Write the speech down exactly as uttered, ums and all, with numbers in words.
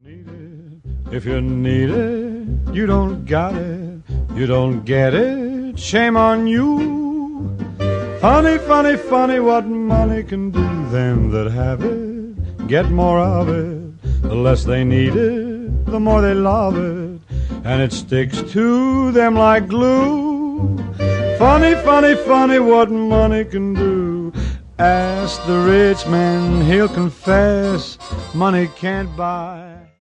If you need it, you don't got it, you don't get it, shame on you. Funny, funny, funny what money can do. Them that have it, get more of it. The less they need it, the more they love it, and it sticks to them like glue. Funny, funny, funny what money can do. Ask the rich man, he'll confess money can't buy